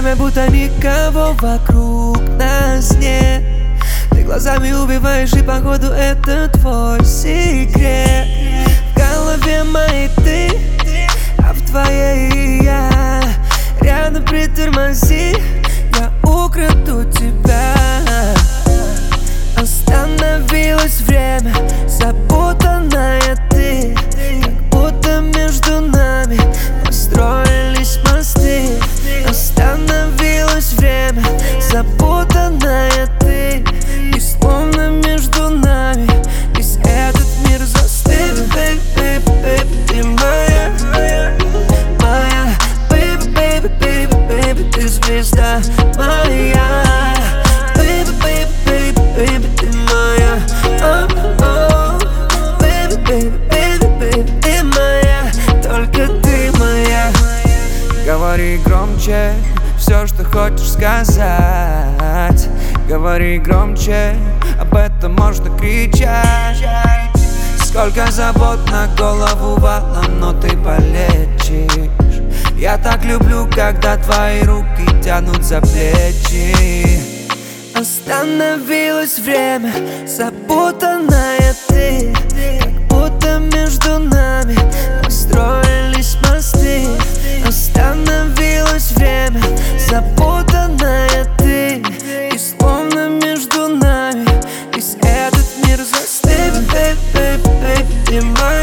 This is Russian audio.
время, будто никого вокруг нас нет. Ты глазами убиваешь, и походу это твой секрет. В голове моей ты, а в твоей я. Рядом притормози, я украду тебя. Остановилось время, запутанная ты, как будто между нами построились мосты. Остановилось время, запутанная ты, и словно между нами весь этот мир застыл. Baby, baby, ты моя, моя, baby, baby, baby, baby, ты звезда моя. Baby, baby, baby, baby, ты моя, baby, baby, baby, baby, ты моя, только ты моя. Говори громче все, что хочешь сказать. Говори громче, об этом можно кричать. Сколько забот на голову валом, но ты полечишь. Я так люблю, когда твои руки тянут за плечи. Остановилось время, запутанная ты, как будто между нами построились мосты. Остановилось время, запутанная ты, и словно между нами весь этот мир застыл. Baby, baby, baby, ты моя.